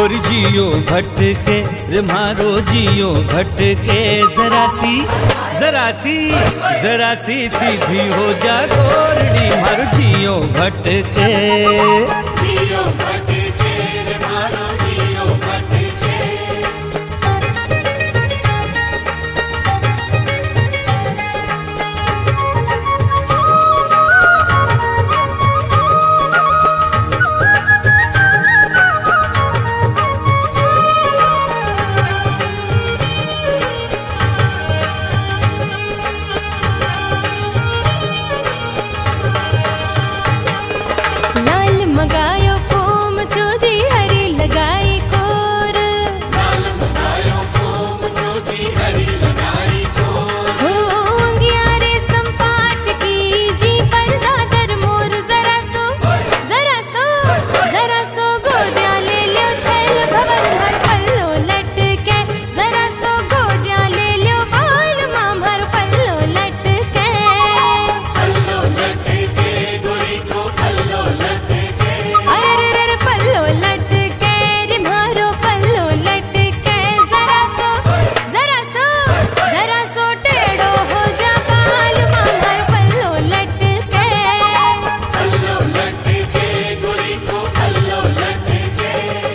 गोरी जियो भटके रे मारो जियो भटके, जरा सी सीधी हो जा गोरड़ी मारो जियो भटके। जियो भटके रे मारो जियो भटके। लगायो कोम चोजी हरी लगाई कोर, लाल लगायो कोम चोजी हरी लगाई कोर। हो अंगियारे संपाट की जी पर दादर मोर, जरा सो गोदिया ले लियो छैल भवन भर पल्लो लटके, जरा सो गोदिया ले लियो बाल मां भर पल्लो लटके। पल्लो लटके गोरी को पल्लो लटके। अरे पल्लो लटके रे मारो पल्लो लटके, जरा सो टेढ़ो हो जा बाल मां भर पल्लो लटके। पल्लो लटके गोरी को पल्लो लटके।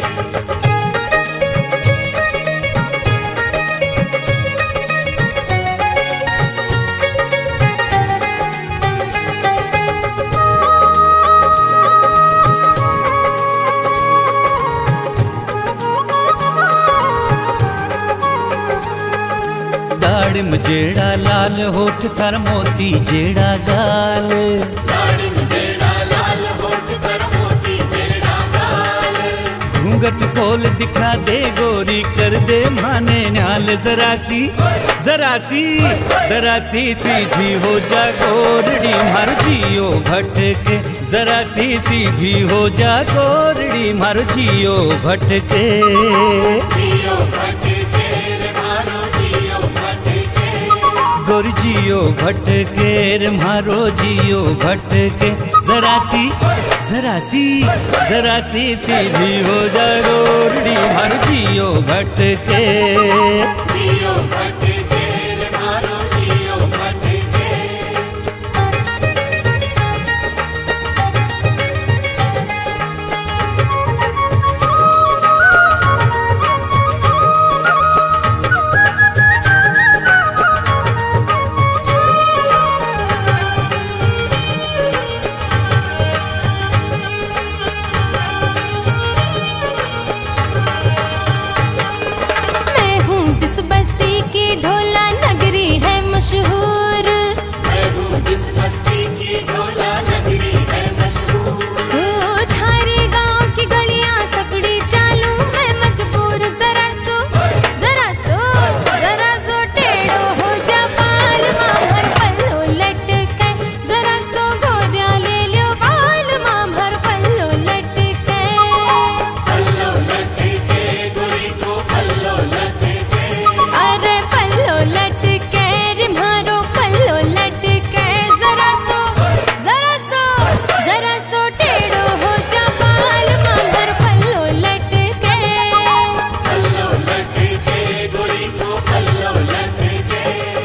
दाढ़ी में जेड़ा लाल होठ थार मोती जेड़ा गाल, दाढ़ी में जेड़ा लाल होठ पर मोती जेड़ा गाल। घूंघट खोल दिखा दे गोरी कर दे माने न्याल, जरा सी सीधी हो जा गोरड़ी मार जियो भटके, जरा सी सीधी हो जा गोरड़ी मार जियो भटके। जियो भटके रे मारो जियो भटके। गोरी जियो भटके रे मारो जियो भटके, जरा सी सीधी हो जा गोरड़ी मार जियो भटके। जियो भटके रे मारो जियो भटके। मैं हूँ जिस बस्ती की ढोला नगरी है मशहूर, मैं हूँ जिस बस्ती की ढोला नगरी है मशहूर। हो थारे गांव की गलियां सकड़ी चालू मैं मजबूर, जरा सो टेढ़ो हो जा बाल मां भर पल्लो लटके, जरा सो गोदिया ले लियो बाल मां भर पल्लो लटके। पल्लो लटके गोरी को पल्लो लटके। अरे पल्लो लटके रे मारो पल्लो लटके, जरा सो टेढ़ो हो जा बाल मां भर पल्लो लटके। पल्लो लटके गोरी को पल्लो लटके।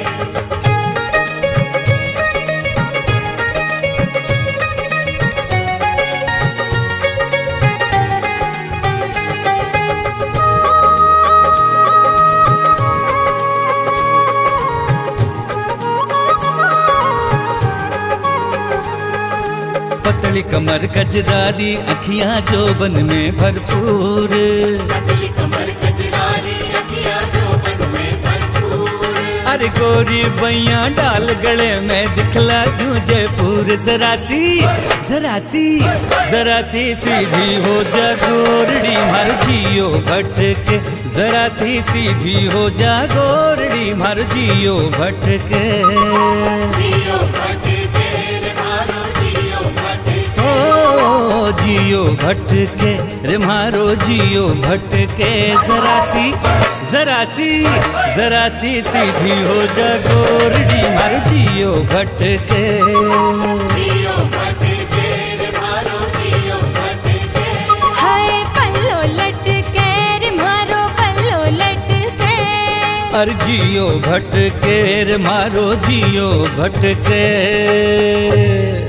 पतली कमर कजरारी अखियां जोबन में भरपूर, पतली कमर कजरारी अखियां जोबन में भरपूर। अरे गोरी बैया डाल गले में दिखला दूं जयपुर, जरा सी सीधी हो जा गोरड़ी मार जियो भटके, जरा सी सीधी हो जा गोरड़ी मार जियो भटके। जियो भटके रे मारो जियो भटके। ओ जियो भटके रे मारो जियो भटके, जरा सी सीधी हो जा गोरड़ी मार जियो भटके। जियो भटके रे मारो जियो भटके। हाय पल्लो लटके अर जियो भटके रे मारो जियो भटके।